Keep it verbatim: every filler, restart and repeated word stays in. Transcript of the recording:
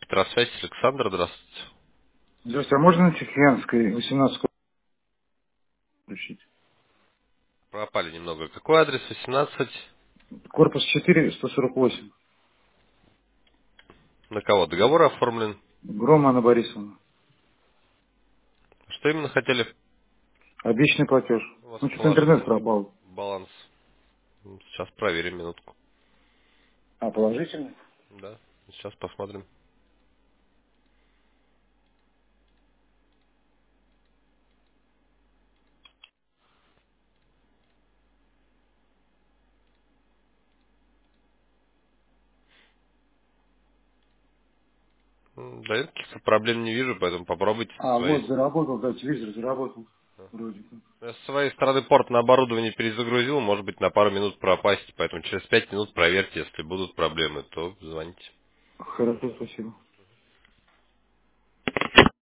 Петросвязь, Александр, здравствуйте. Здравствуйте, а можно на Тихоянской восемнадцать включить? Пропали немного. Какой адрес? восемнадцать. Корпус четыре, сто сорок восемь. На кого? Договор оформлен. Грома Анна Борисовна. Что именно хотели? Обещанный платеж. У вас Ну, что-то интернет положительный пропал. баланс. Сейчас проверим минутку. А, положительный? Да, сейчас посмотрим. М, Да нет, каких-то проблем не вижу, поэтому попробуйте со А, своей. вот, заработал, да, телевизор заработал. Вроде как. Я со своей стороны порт на оборудование перезагрузил, может быть на пару минут пропасть, поэтому через пять минут проверьте, если будут проблемы, то звоните. Хорошо, спасибо.